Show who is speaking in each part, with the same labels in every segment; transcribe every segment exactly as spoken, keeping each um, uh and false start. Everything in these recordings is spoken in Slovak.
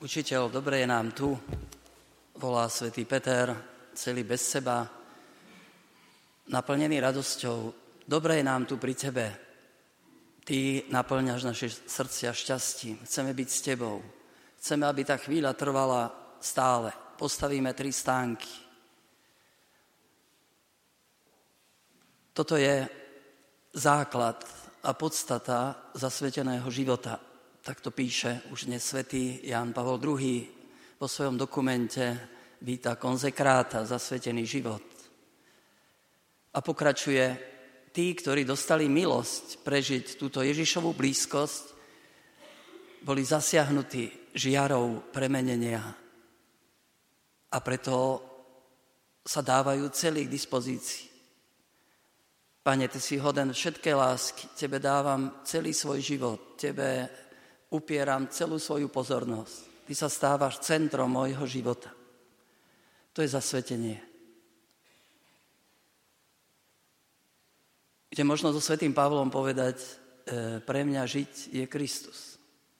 Speaker 1: Učiteľ, dobre je nám tu, volá svätý Peter, celý bez seba, naplnený radosťou. Dobre je nám tu pri tebe. Ty naplňaš naše srdcia šťastím. Chceme byť s tebou. Chceme, aby tá chvíľa trvala stále. Postavíme tri stánky. Toto je základ a podstata zasveteného života. Tak to píše už dnes svätý Ján Pavol druhý. Vo svojom dokumente Vita Consecrata, zasvetený život. A pokračuje, tí, ktorí dostali milosť prežiť túto Ježišovú blízkosť, boli zasiahnutí žiarou premenenia. A preto sa dávajú celý k dispozícii. Pane, ty si hoden všetké lásky, tebe dávam celý svoj život, tebe upieram celú svoju pozornosť. Ty sa stávaš centrom môjho života. To je zasvetenie. Kde možno so svätým Pavlom povedať, e, pre mňa žiť je Kristus.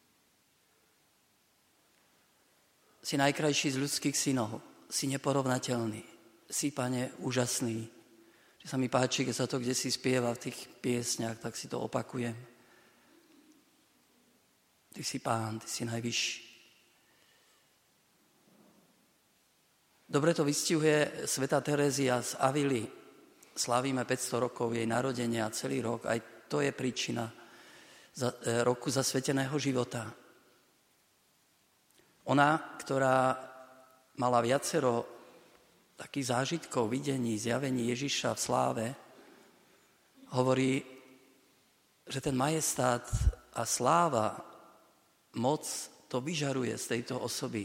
Speaker 1: Si najkrajší z ľudských synov, si neporovnateľný, si, Pane, úžasný. Že sa mi páči, keď sa to kdesi spieva v tých piesňach, tak si to opakujem. Ty si Pán, ty si najvyšší. Dobre to vystihuje svätá Terézia z Avily. Slávime päťsto rokov jej narodenia, celý rok. Aj to je príčina za, e, roku zasveteného života. Ona, ktorá mala viacero takých zážitkov, videní, zjavení Ježiša v sláve, hovorí, že ten majestát a sláva, moc to vyžaruje z tejto osoby.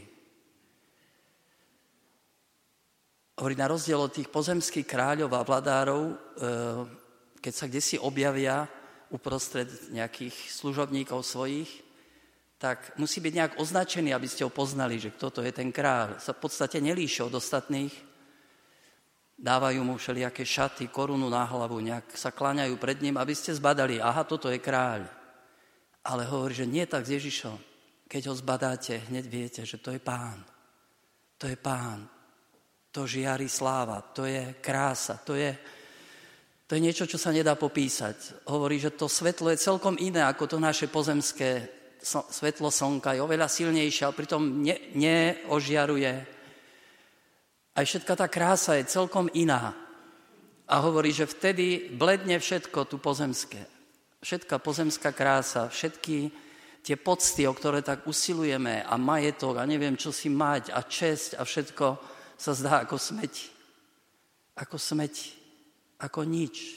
Speaker 1: Hovorí, na rozdiel od tých pozemských kráľov a vladárov, keď sa kdesi objavia uprostred nejakých služobníkov svojich, tak musí byť nejak označený, aby ste ho poznali, že kto to je ten kráľ. Sa v podstate nelíši od ostatných. Dávajú mu všelijaké šaty, korunu na hlavu, nejak sa kláňajú pred ním, aby ste zbadali, aha, toto je kráľ. Ale hovorí, že nie tak s Ježišom. Keď ho zbadáte, hneď viete, že to je Pán. To je Pán. To žiari sláva, to je krása, to je, to je niečo, čo sa nedá popísať. Hovorí, že to svetlo je celkom iné ako to naše pozemské svetlo slnka. Je oveľa silnejšie, ale pritom ne, neožiaruje. Aj všetka tá krása je celkom iná. A hovorí, že vtedy bledne všetko tu pozemské. Všetká pozemská krása, všetky tie pocty, o ktoré tak usilujeme a majetok a neviem, čo si mať a česť a všetko sa zdá ako smeti. Ako smeti. Ako nič.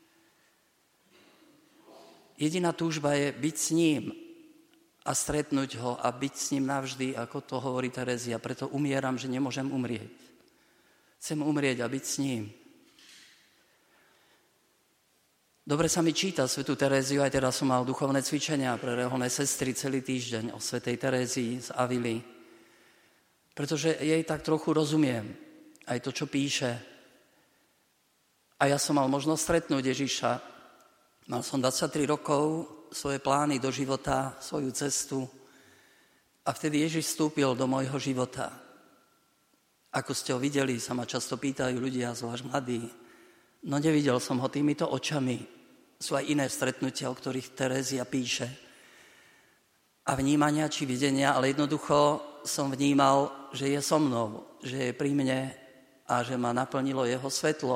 Speaker 1: Jediná túžba je byť s ním a stretnúť ho a byť s ním navždy, ako to hovorí Terézia. Preto umieram, že nemôžem umrieť. Chcem umrieť a byť s ním. Dobre sa mi číta svätú Teréziu, aj teraz som mal duchovné cvičenia pre reholné sestry celý týždeň o svätej Terézii z Avily, pretože jej tak trochu rozumiem, aj to, čo píše. A ja som mal možnosť stretnúť Ježiša. Mal som dvadsaťtri rokov, svoje plány do života, svoju cestu a vtedy Ježiš vstúpil do môjho života. Ako ste ho videli, sa ma často pýtajú ľudia, zvlášť mladí. No nevidel som ho týmito očami. Sú aj iné stretnutia, o ktorých Terézia píše. A vnímania či videnia, ale jednoducho som vnímal, že je so mnou, že je pri mne a že ma naplnilo jeho svetlo.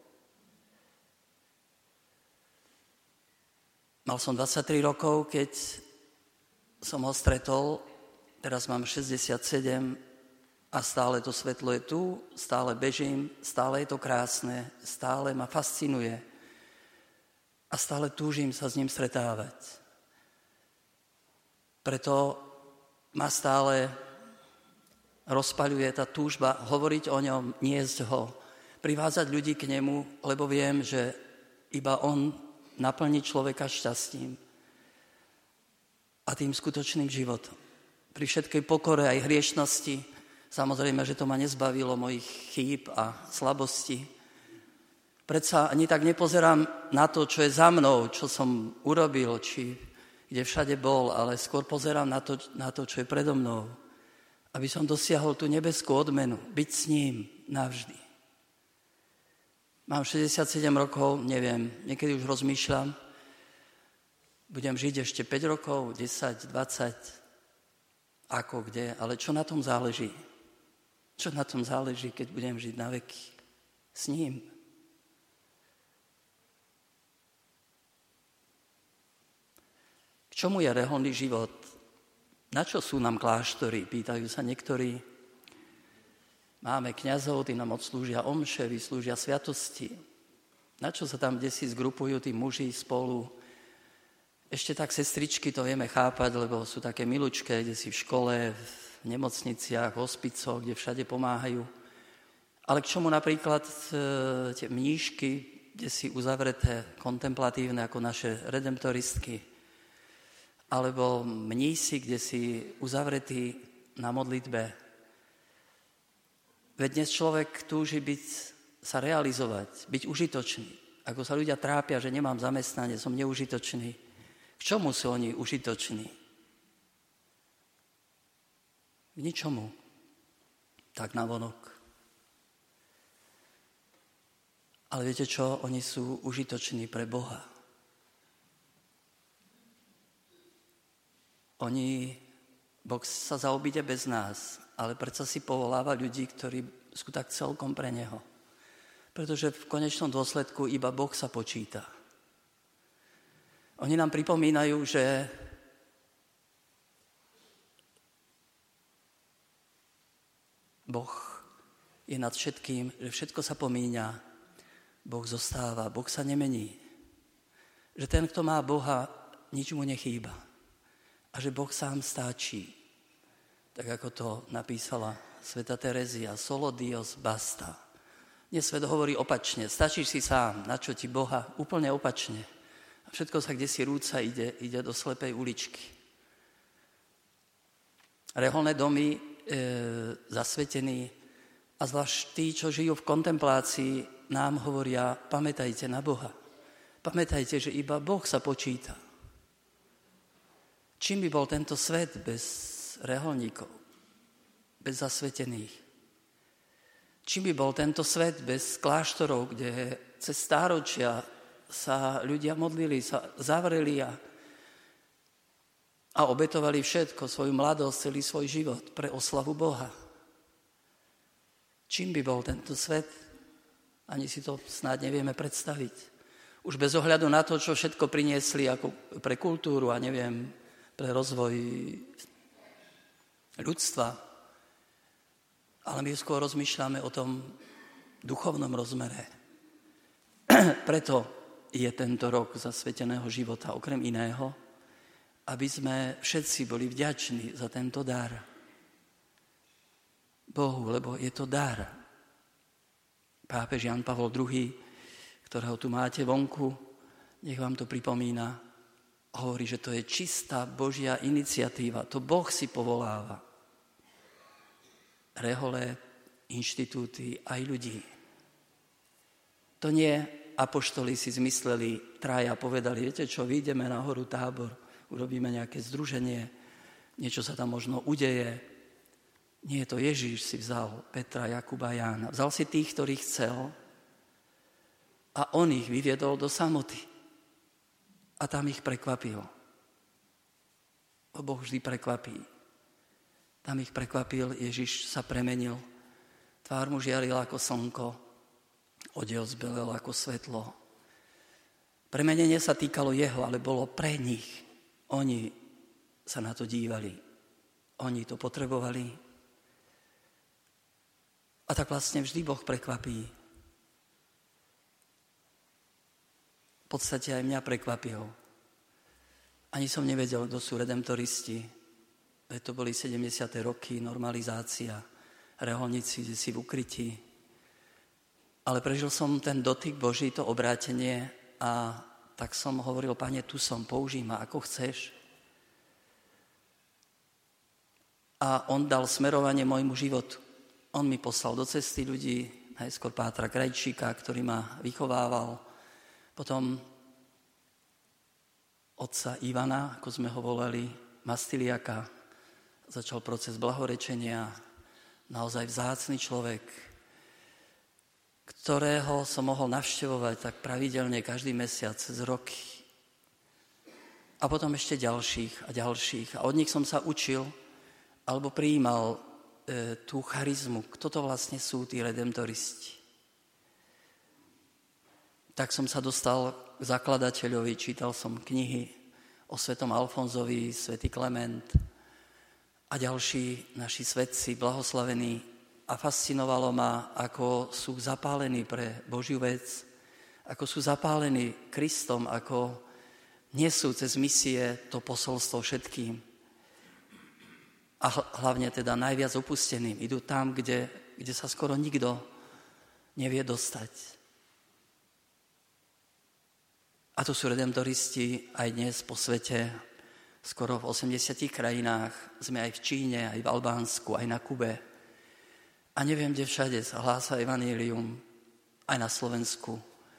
Speaker 1: Mal som dvadsaťtri rokov, keď som ho stretol, teraz mám šesťdesiatsedem a stále to svetlo je tu, stále bežím, stále je to krásne, stále ma fascinuje a stále túžim sa s ním stretávať. Preto ma stále rozpaľuje tá túžba hovoriť o ňom, niesť ho, privádzať ľudí k nemu, lebo viem, že iba on naplní človeka šťastím a tým skutočným životom. Pri všetkej pokore aj hriešnosti, samozrejme, že to ma nezbavilo mojich chýb a slabostí. Predsa ani tak nepozerám na to, čo je za mnou, čo som urobil, či kde všade bol, ale skôr pozerám na to, na to, čo je predo mnou. aby som dosiahol tú nebeskú odmenu, byť s ním navždy. Mám šesťdesiatsedem rokov, neviem, niekedy už rozmýšľam, budem žiť ešte päť rokov, desať, dvadsať, ako kde, ale čo na tom záleží? Čo na tom záleží, keď budem žiť na veky s ním? K čomu je reholný život? Na čo sú nám kláštory? Pýtajú sa niektorí. Máme kňazov, tí nám odslúžia omše, vyslúžia sviatosti. Na čo sa tam desi zgrupujú tí muži spolu? Ešte tak sestričky to vieme chápať, lebo sú také milučké, kde si v škole, v nemocniciach, v hospicoch, kde všade pomáhajú. Ale k čomu napríklad tie mníšky, kde si uzavreté, kontemplatívne ako naše redemptoristky, alebo mnísi, kde si uzavretí na modlitbe. Veď dnes človek túži byť, sa realizovať, byť užitočný. Ako sa ľudia trápia, že nemám zamestnanie, som neužitočný. K čomu sú oni užitoční? K ničomu. Tak navonok. Ale viete čo? Oni sú užitoční pre Boha. Oni, Boh sa zaobíde bez nás, ale predsa si povoláva ľudí, ktorí sú tak celkom pre Neho. Pretože v konečnom dôsledku iba Boh sa počíta. Oni nám pripomínajú, že Boh je nad všetkým, že všetko sa pomíňa, Boh zostáva, Boh sa nemení. Že ten, kto má Boha, nič mu nechýba. A že Boh sám stáčí. Tak ako to napísala svätá Terezia, solo Dios basta. Dnes svet hovorí opačne, stačíš si sám, na čo ti Boha, úplne opačne. A všetko sa kdesi rúca, ide, ide do slepej uličky. Reholné domy, e, zasvetení a zvlášť tí, čo žijú v kontemplácii, nám hovoria, pamätajte na Boha. Pamätajte, že iba Boh sa počíta. Čím by bol tento svet bez reholníkov, bez zasvetených? Čím by bol tento svet bez kláštorov, kde cez stáročia sa ľudia modlili, sa zavreli a, a obetovali všetko, svoju mladosť, celý svoj život pre oslavu Boha? Čím by bol tento svet? Ani si to snáď nevieme predstaviť. Už bez ohľadu na to, čo všetko priniesli ako pre kultúru a neviem, pre rozvoj ľudstva. Ale my skôr rozmýšľame o tom duchovnom rozmere. Preto je tento rok zasveteného života, okrem iného, aby sme všetci boli vďační za tento dar. Bohu, lebo je to dar. Pápež Jan Pavol druhý, ktorého tu máte vonku, nech vám to pripomína, hovorí, že to je čistá Božia iniciatíva. To Boh si povoláva. Rehole, inštitúty, aj ľudí. To nie apoštoli si zmysleli, traja povedali, viete čo, vyjdeme na horu Tábor, urobíme nejaké združenie, niečo sa tam možno udeje. Nie, to Ježíš si vzal Petra, Jakuba, Jána. Vzal si tých, ktorých chcel a on ich vyviedol do samoty. A tam ich prekvapil. Boh vždy prekvapí. Tam ich prekvapil, Ježiš sa premenil. Tvár mu žiaril ako slnko, odev zbelel ako svetlo. Premenenie sa týkalo jeho, ale bolo pre nich. Oni sa na to dívali. Oni to potrebovali. A tak vlastne vždy Boh prekvapí. V podstate aj mňa prekvapil. Ani som nevedel, kto sú redemptoristi. To boli sedemdesiate roky, normalizácia, reholníci, kde si v ukrytí. Ale prežil som ten dotyk Boží, to obrátenie a tak som hovoril, Pane, tu som, použij ma, ako chceš. A on dal smerovanie môjmu životu. On mi poslal do cesty ľudí, najskôr Pátra Krajčíka, ktorý ma vychovával, potom otca Ivana, ako sme ho volali, Mastiliaka začal proces blahorečenia, naozaj vzácny človek, ktorého som mohol navštevovať tak pravidelne každý mesiac cez roky. A potom ešte ďalších a ďalších. A od nich som sa učil, alebo prijímal e, tú charizmu. Kto to vlastne sú tí redemptoristi? Tak som sa dostal k zakladateľovi, čítal som knihy o svetom Alfonzovi, svätý Klement a ďalší naši svätci, blahoslavení. A fascinovalo ma, ako sú zapálení pre Božiu vec, ako sú zapálení Kristom, ako nesú cez misie to posolstvo všetkým. A hlavne teda najviac opusteným. Idú tam, kde, kde sa skoro nikto nevie dostať. A to sú redemptoristi aj dnes po svete. Skoro v osemdesiatich krajinách. Sme aj v Číne, aj v Albánsku, aj na Kube. A neviem, kde všade sa hlása evanjelium, aj na Slovensku.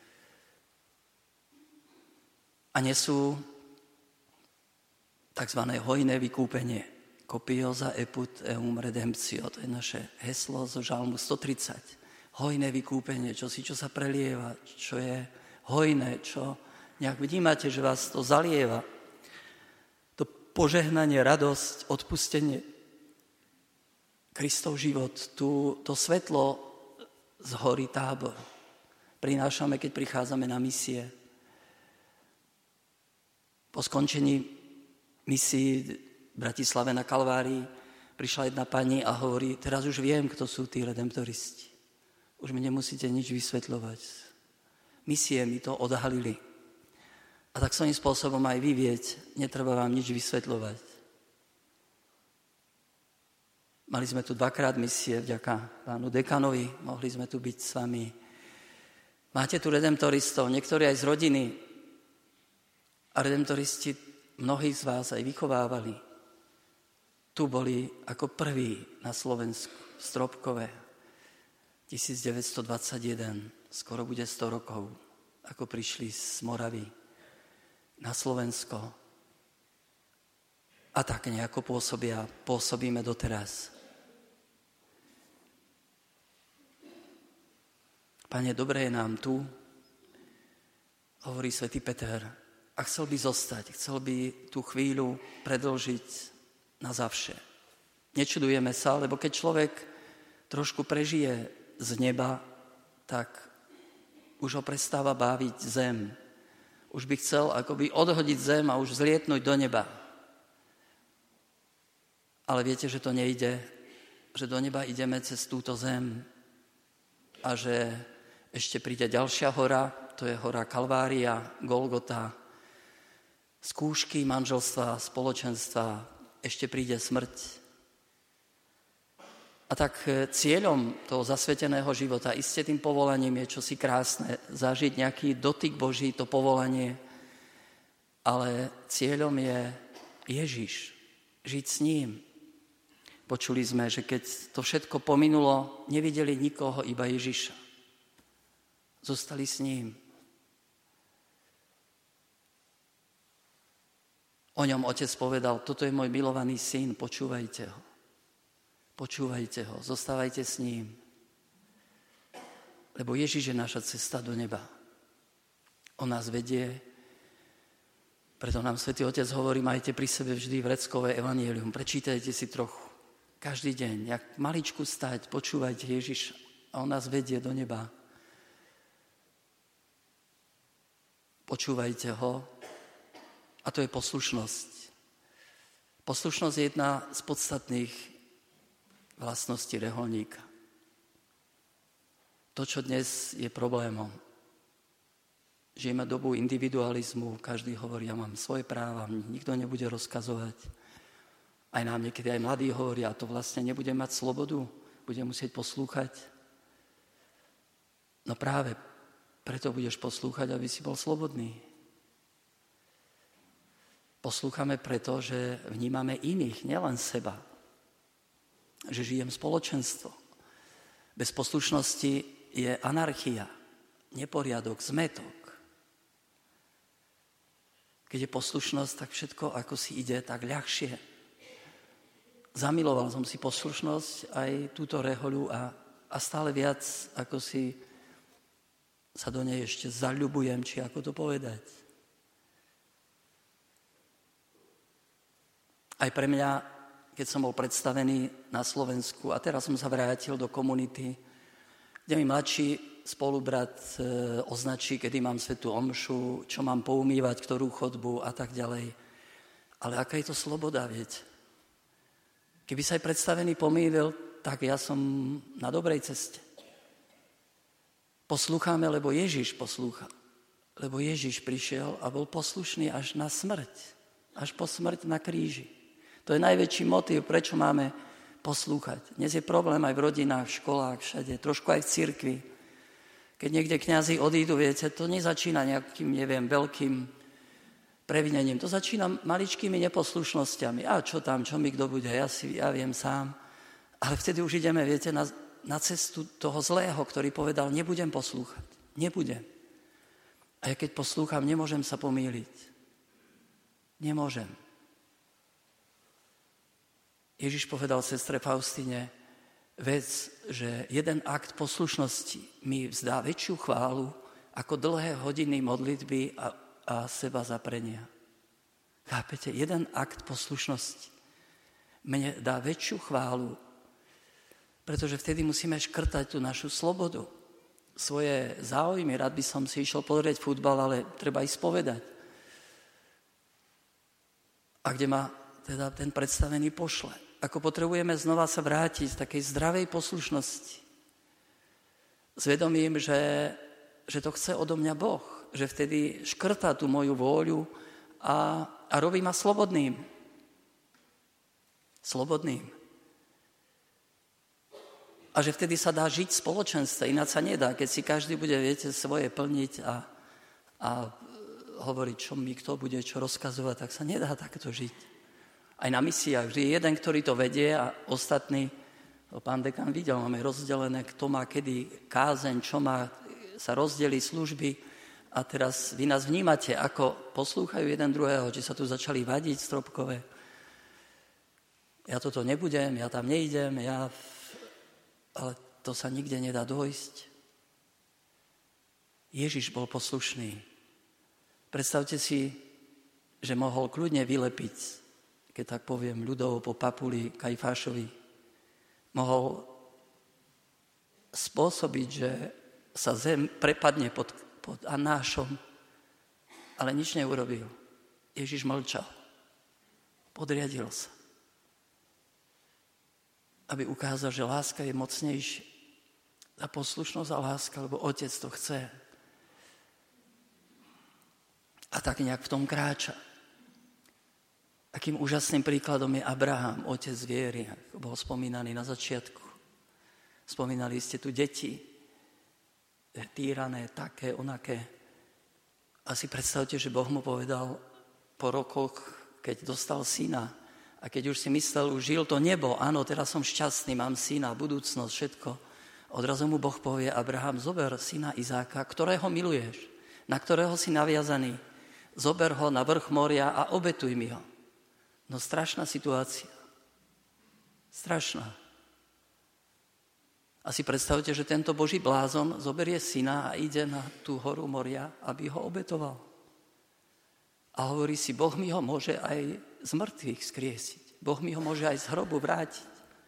Speaker 1: A nesú takzvané hojné vykúpenie. Copiosa eput eum redemptio. To je naše heslo zo žalmu stotridsať. Hojné vykúpenie, čo si čo sa prelieva, čo je hojné, čo nejak vnímate, že vás to zalieva. To požehnanie, radosť, odpustenie, Kristov život, tu, to svetlo z hory Tábor prinášame, keď prichádzame na misie. Po skončení misií v Bratislave na Kalvárii prišla jedna pani a hovorí, teraz už viem, kto sú tí redemptoristi. Už mi nemusíte nič vysvetľovať. Misie mi to odhalili. A tak svojím spôsobom aj vy vieť, netreba vám nič vysvetľovať. Mali sme tu dvakrát misie vďaka pánu dekanovi, mohli sme tu byť s vami. Máte tu redemptoristov, niektorí aj z rodiny. A redemptoristi mnohých z vás aj vychovávali. Tu boli ako prví na Slovensku, v Stropkove, devätnásťstodvadsaťjeden, skoro bude sto rokov, ako prišli z Moravy na Slovensko. A tak nejako pôsobia, pôsobíme doteraz. Pane, dobré je nám tu, hovorí svätý Peter, a chcel by zostať, chcel by tú chvíľu predĺžiť na zavše. Nečudujeme sa, lebo keď človek trošku prežije z neba, tak už ho prestáva báviť zem. Už by chcel akoby odhodiť zem a už zlietnúť do neba. Ale viete, že to nejde, že do neba ideme cez túto zem a že ešte príde ďalšia hora, to je hora Kalvária, Golgota, skúšky manželstva, spoločenstva, ešte príde smrť. A tak cieľom toho zasveteného života, iste tým povolaním je čosi krásne, zažiť nejaký dotyk Boží, to povolanie, ale cieľom je Ježiš, žiť s ním. Počuli sme, že keď to všetko pominulo, nevideli nikoho, iba Ježiša. Zostali s ním. O ňom otec povedal, toto je môj milovaný syn, počúvajte ho. Počúvajte ho, zostávajte s ním. Lebo Ježiš je naša cesta do neba. On nás vedie, preto nám Svätý Otec hovorí, majte pri sebe vždy vreckové evanjelium, prečítajte si trochu. Každý deň, jak maličku stať, počúvajte Ježiš a on nás vedie do neba. Počúvajte ho a to je poslušnosť. Poslušnosť je jedna z podstatných vlastností reholníka. To, čo dnes je problémom. Žijeme dobu individualizmu, každý hovorí, ja mám svoje práva, nikto nebude rozkazovať. Aj nám niekedy aj mladí hovoria, to vlastne nebude mať slobodu, bude musieť poslúchať. No práve preto budeš poslúchať, aby si bol slobodný. Poslúchame preto, že vnímame iných, nielen seba. Že žijem spoločenstvo. Bez poslušnosti je anarchia, neporiadok, zmätok. Keď je poslušnosť, tak všetko, ako si ide, tak ľahšie. zamiloval som si poslušnosť aj túto rehoľu a, a stále viac, ako si sa do nej ešte zaľubujem, či ako to povedať. Aj pre mňa, keď som bol predstavený na Slovensku a teraz som sa vrátil do komunity, kde mi mladší spolubrat e, označí, kedy mám svätú omšu, čo mám poumývať, ktorú chodbu a tak ďalej. Ale aká je to sloboda, viete? Keby sa aj predstavený pomýlil, tak ja som na dobrej ceste. Poslúchame, lebo Ježiš poslúcha. Lebo Ježiš prišiel a bol poslušný až na smrť. Až po smrť na kríži. To je najväčší motív, prečo máme poslúchať. Dnes je problém aj v rodinách, v školách, všade, trošku aj v cirkvi. Keď niekde kňazi odídu, viete, to nezačína nejakým, neviem, veľkým previnením. To začína maličkými neposlušnosťami. A čo tam, čo mi kto bude, ja si, ja viem sám. Ale vtedy už ideme, viete, na, na cestu toho zlého, ktorý povedal, nebudem poslúchať. Nebudem. A ja keď poslúcham, nemôžem sa pomýliť. Nemôžem. Ježiš povedal sestre Faustine vec, že jeden akt poslušnosti mi vzdá väčšiu chválu ako dlhé hodiny modlitby a a seba zaprenia. Chápete? Jeden akt poslušnosti mne dá väčšiu chválu, pretože vtedy musíme škrtať tú našu slobodu, svoje záujmy. Rád by som si išiel pozrieť futbal, ale treba ísť povedať. A kde ma teda ten predstavený pošle. Ako potrebujeme znova sa vrátiť z takej zdravej poslušnosti. S vedomím, že, že to chce odo mňa Boh. Že vtedy škrtá tú moju vôľu a, a robí ma slobodným. Slobodným. A že vtedy sa dá žiť v spoločenstve, ináč sa nedá, keď si každý bude, viete, svoje plniť a, a hovoriť, čo mi kto bude čo rozkazovať, tak sa nedá takto žiť. Aj na misiách, vždy je jeden, ktorý to vedie a ostatní, pán dekan videl, máme rozdelené, kto má kedy kázeň, čo má, sa rozdeli služby. A teraz vy nás vnímate, ako poslúchajú jeden druhého, či sa tu začali vadiť stropkové. Ja toto nebudem, ja tam nejdem, ja... ale to sa nikde nedá dojsť. Ježiš bol poslušný. Predstavte si, že mohol kľudne vylepiť, keď tak poviem, ľudovo po papuli Kajfášovi. Mohol spôsobiť, že sa zem prepadne pod pod Anášom, ale nič neurobil. Ježiš mlčal. Podriadil sa. Aby ukázal, že láska je mocnejšia. A poslušnosť a láska, lebo Otec to chce. A tak nejak v tom kráča. Akým úžasným príkladom je Abraham, otec viery, ako bol spomínaný na začiatku. Spomínali ste tu deti, týrané, také, onaké. A si predstavte, že Boh mu povedal po rokoch, keď dostal syna a keď už si myslel, už žil to nebo, áno, teraz som šťastný, mám syna, budúcnosť, všetko. Odrazu mu Boh povie, Abraham, zober syna Izáka, ktorého miluješ, na ktorého si naviazaný. Zober ho na vrch moria a obetuj mi ho. No strašná situácia. Strašná. A si predstavte, že tento Boží blázon zoberie syna a ide na tú horu moria, aby ho obetoval. A hovorí si, Boh mi ho môže aj z mŕtvych skriesiť. Boh mi ho môže aj z hrobu vrátiť.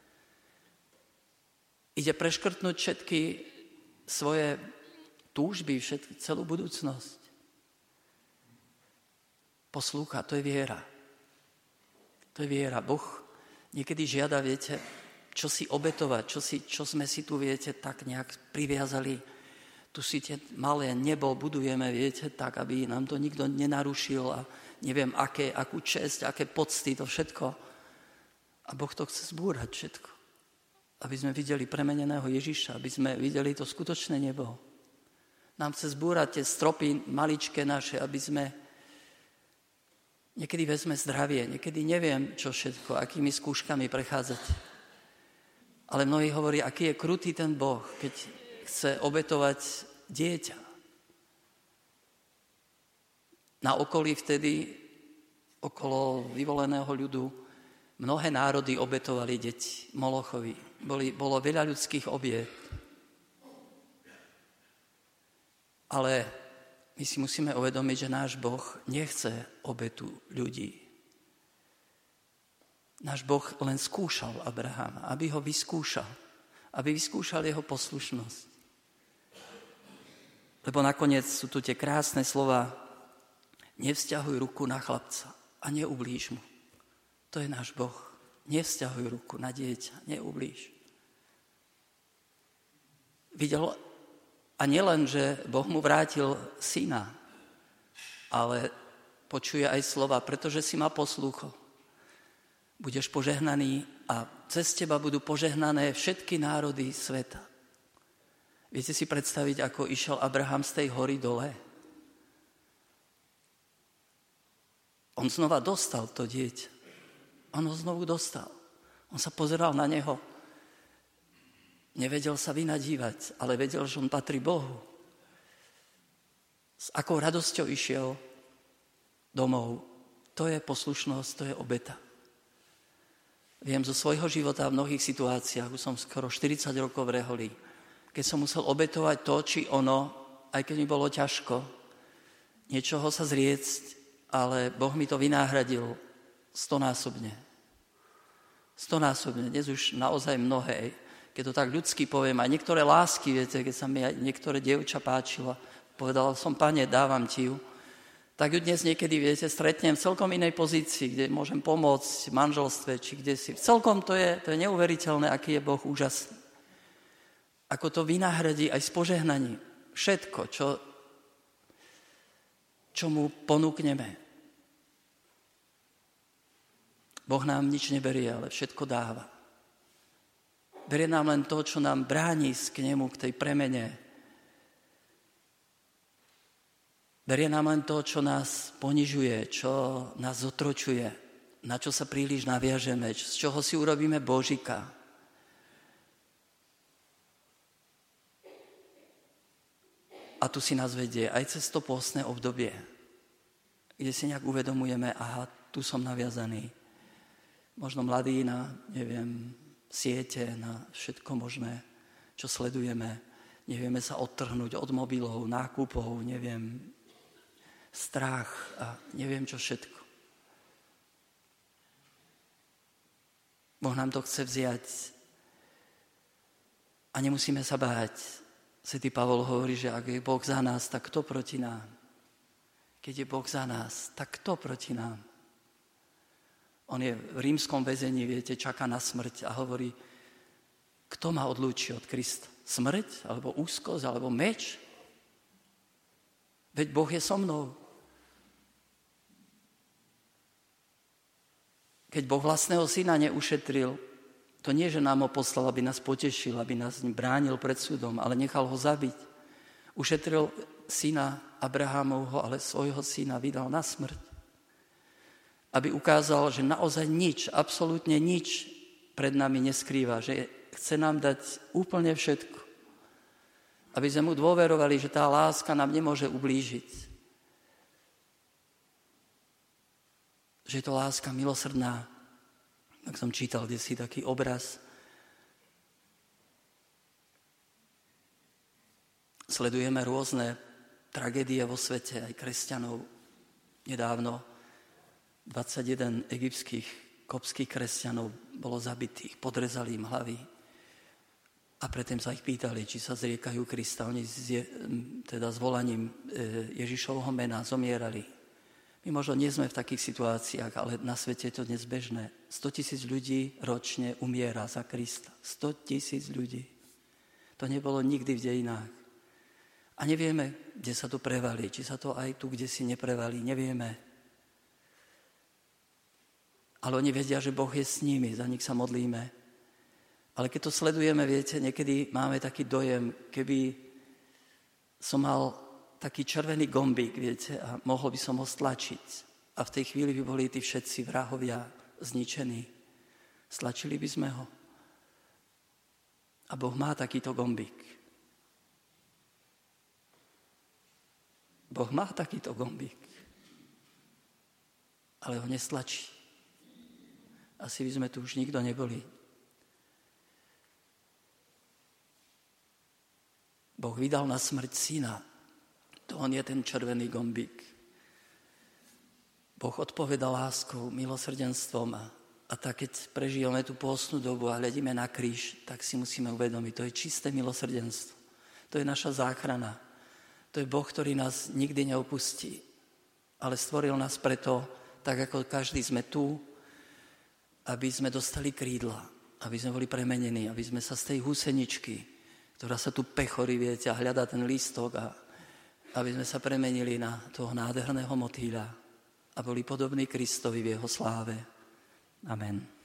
Speaker 1: Ide preškrtnúť všetky svoje túžby, všetky, celú budúcnosť. Poslúcha, to je viera. To je viera. Boh niekedy žiada, viete, čo si obetovať, čo, si, čo sme si tu, viete, tak nejak priviazali. Tu si tie malé nebo budujeme, viete, tak, aby nám to nikto nenarušil a neviem, aké, akú česť, aké pocty, to všetko. A Boh to chce zbúrať všetko. Aby sme videli premeneného Ježiša, aby sme videli to skutočné nebo. Nám chce zbúrať tie stropy maličké naše, aby sme niekedy vezme zdravie, niekedy neviem, čo všetko, akými skúškami prechádzať. Ale mnohí hovorí, aký je krutý ten Boh, keď chce obetovať dieťa. Na okolí vtedy, okolo vyvoleného ľudu, Mnohé národy obetovali deti Molochovi. Boli, bolo veľa ľudských obiet. Ale my si musíme uvedomiť, že náš Boh nechce obetu ľudí. Náš Boh len skúšal Abrahama, aby ho vyskúšal. Aby vyskúšal jeho poslušnosť. Lebo nakoniec sú tu tie krásne slova: nevzťahuj ruku na chlapca a neublíž mu. To je náš Boh. Nevzťahuj ruku na dieťa, neublíž. Videl, a nielen, že Boh mu vrátil syna, ale počuje aj slova, pretože si ma poslúchol. Budeš požehnaný a cez teba budú požehnané všetky národy sveta. Viete si predstaviť, ako išiel Abraham z tej hory dole? On znova dostal to dieťa. On ho znovu dostal. On sa pozeral na neho. Nevedel sa vynadívať, ale vedel, že on patrí Bohu. S akou radosťou išiel domov. To je poslušnosť, to je obeta. Viem zo svojho života v mnohých situáciách, už som skoro štyridsať rokov v reholi, keď som musel obetovať to, či ono, aj keď mi bolo ťažko, niečoho sa zriecť, ale Boh mi to vynáhradil stonásobne. Stonásobne. Dnes už naozaj mnohé, keď to tak ľudsky poviem, aj niektoré lásky, viete, keď sa mi aj niektoré dievča páčila, povedala som: Pane, dávam ti ju, tak ju dnes niekedy, viete, stretnem v celkom inej pozícii, kde môžem pomôcť v manželstve, či kde si. Celkom to je, to je neuveriteľné, aký je Boh úžasný. Ako to vynahradí aj s požehnaním. Všetko, čo, čo mu ponúkneme. Boh nám nič neberie, ale všetko dáva. Berie nám len to, čo nám bráni k nemu, k tej premene. Berie nám len to, čo nás ponižuje, čo nás zotročuje, na čo sa príliš naviažeme, z čoho si urobíme božika. A tu si nás vedie aj cez to pôstne obdobie, kde si nejak uvedomujeme: aha, tu som naviazaný. Možno mladí na, neviem, siete, na všetko možné, čo sledujeme. Nevieme sa odtrhnúť od mobilov, nákupov, neviem, strach a neviem čo všetko. Boh nám to chce vziať a nemusíme sa báť. Svätý Pavol hovorí, že ak je Boh za nás, tak kto proti nám? Keď je Boh za nás, tak kto proti nám? On je v rímskom väzení, viete, čaká na smrť a hovorí: kto ma odlúči od Krista? Smrť? Alebo úzkosť? Alebo meč? Veď Boh je so mnou. Keď Boh vlastného syna neušetril, to nie, že nám ho poslal, aby nás potešil, aby nás bránil pred súdom, ale nechal ho zabiť. Ušetril syna Abrahámovho, ale svojho syna vydal na smrť. Aby ukázal, že naozaj nič, absolútne nič pred nami neskrýva, že chce nám dať úplne všetko. Aby sme mu dôverovali, že tá láska nám nemôže ublížiť. Že je to láska milosrdná. Tak som čítal kdesi taký obraz. Sledujeme rôzne tragédie vo svete, aj kresťanov. Nedávno dvadsaťjeden egyptských kopských kresťanov bolo zabitých, podrezali im hlavy a predtým sa ich pýtali, či sa zriekajú Krista. Oni z, teda s volaním Ježišovho mena zomierali. My možno nie sme v takých situáciách, ale na svete je to dnes bežné. stotisíc ľudí ročne umiera za Krista. stotisíc ľudí. To nebolo nikdy v dejinách. A nevieme, kde sa to prevalí. Či sa to aj tu, kde si neprevalí, nevieme. Ale oni vedia, že Boh je s nimi, za nich sa modlíme. Ale keď to sledujeme, viete, niekedy máme taký dojem, keby som mal taký červený gombík, viete, a mohol by som ho stlačiť. A v tej chvíli by boli tí všetci vrahovia zničení. Stlačili by sme ho. A Boh má takýto gombík. Boh má takýto gombík. Ale ho nestlačí. asi by sme tu už nikto neboli. Boh vydal na smrť syna. To on je ten červený gombík. Boh odpovedal láskou, milosrdenstvom a, a tak, keď prežijeme tú pôstnu dobu a hľadíme na kríž, tak si musíme uvedomiť, to je čisté milosrdenstvo. To je naša záchrana. To je Boh, ktorý nás nikdy neopustí, ale stvoril nás preto, tak ako každý sme tu, aby sme dostali krídla, aby sme boli premenení, aby sme sa z tej húseničky, ktorá sa tu pechorí, viete, a hľadá ten lístok, a aby sme sa premenili na toho nádherného motýľa a boli podobní Kristovi v jeho sláve. Amen.